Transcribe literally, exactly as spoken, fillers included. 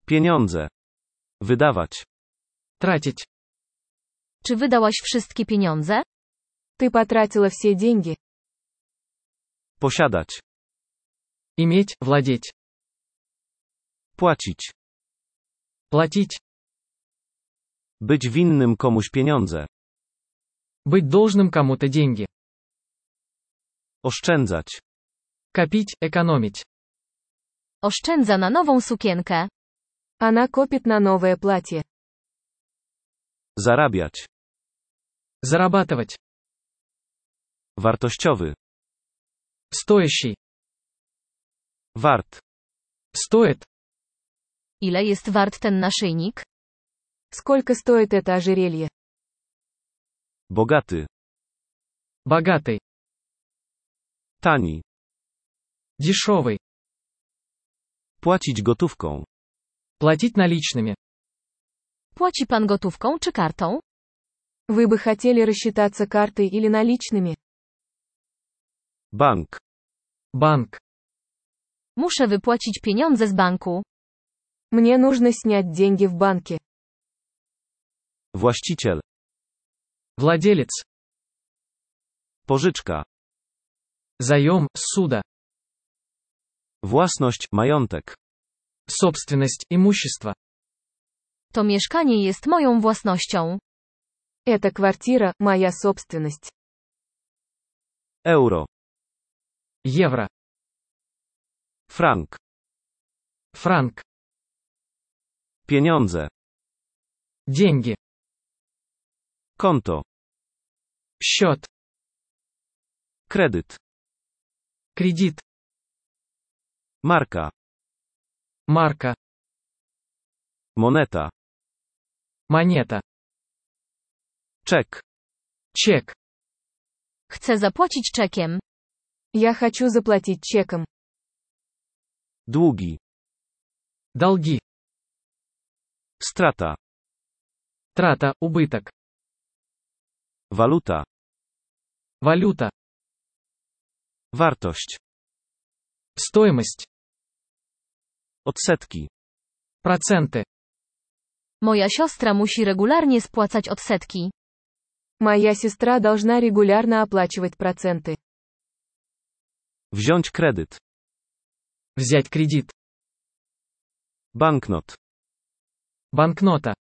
Pieniądze. Wydawać. Тратить. Czy wydałaś wszystkie pieniądze? Ты потратила все деньги. Posiadać. Иметь, владеть. Płacić. Платить. Być winnym komuś pieniądze. Быть должным кому-то деньги. Oszczędzać. Копить, экономить. Oszczędza na nową sukienkę. Она копит на новое платье. Zarabiać. Зарабатывать. Wartościowy. Стоящий. Wart. Стоит. Ile jest wart ten naszyjnik? Сколько стоит это ожерелье? Bogaty. Богатый. Tani. Дешевый. Płacić gotówką. Платить наличными. Płaci pan gotówką czy kartą? Вы бы хотели рассчитаться картой или наличными? Bank. Банк. Muszę wypłacić pieniądze z banku. Мне нужно снять деньги в банке. Właściciel. Владелец. Pożyczka. Заем, ссуда. Własność, majątek. Собственность, имущество. To mieszkanie jest moją własnością. Эта квартира – моя собственность. Euro. Евро. Frank. Франк. Pieniądze. Деньги. Konto. Счет. Kredyt. Кредит. Marka. Марка. Moneta. Монета. Czek. Чек. Chcę zapłacić czekiem. Я хочу заплатить чеком. Długi. Долги. Strata. Трата, убыток. Waluta. Валюта. Wartość. Стоимость. Odsetki. Проценты. Moja siostra musi regularnie spłacać odsetki. Моя сестра должна регулярно оплачивать проценты. Wziąć kredyt. Взять кредит. Banknot. Банкнота.